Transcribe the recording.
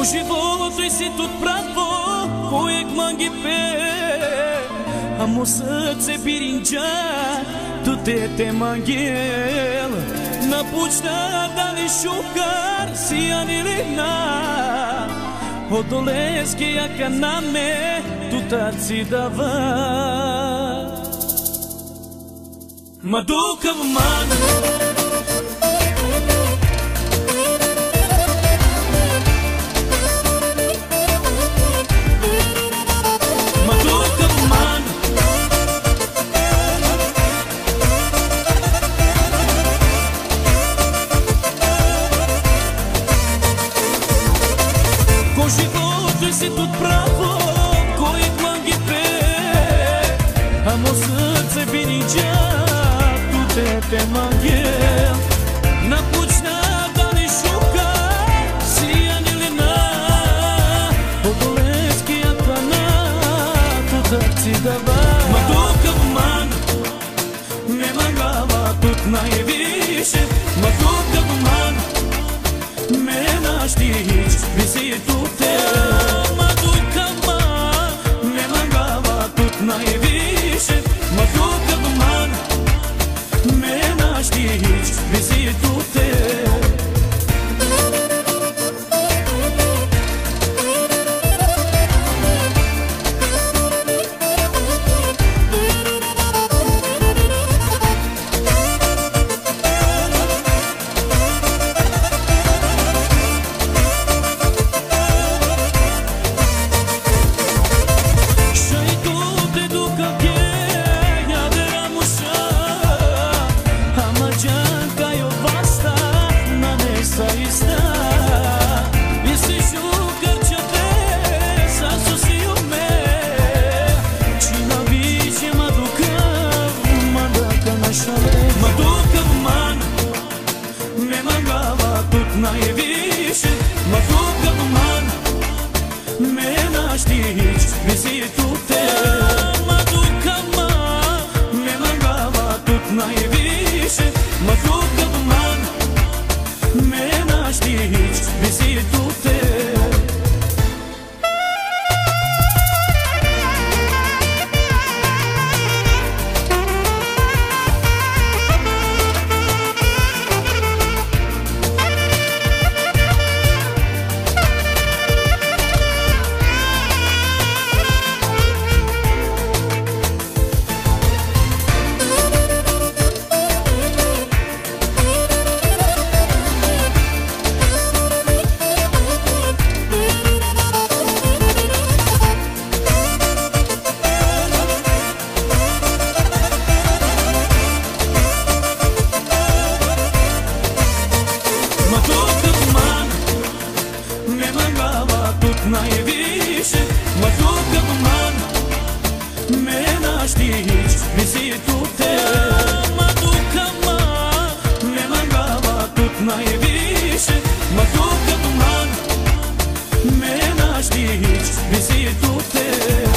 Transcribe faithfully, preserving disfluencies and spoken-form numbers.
O životu si тут pravo kojeg mangi pe Amo srce birinđa tu te te mangel Na pućna da li šukar sijan ili na Odoleske jaka na me tu tad si dava Ma dukav man Si тут pravo kojeg mangi pe Amo srce birinđa tu te te mangel Na pućna da li šuka sijan ili na Odoleski jaka tu tad si dava Ma dukav man nema glava тут najviše Ma dukav man me naštić visi tu te najviše Ma dukav man me naštić visi tu te najviše Ma dukav man me naštić visi tu te Ma dukav man nema glava тут najviše Ma dukav man me naštić visi tu te najviše Ma dukav man me naštić visi tu te Ma dukav man nema glava тут najviše Ma dukav man me naštić visi tu te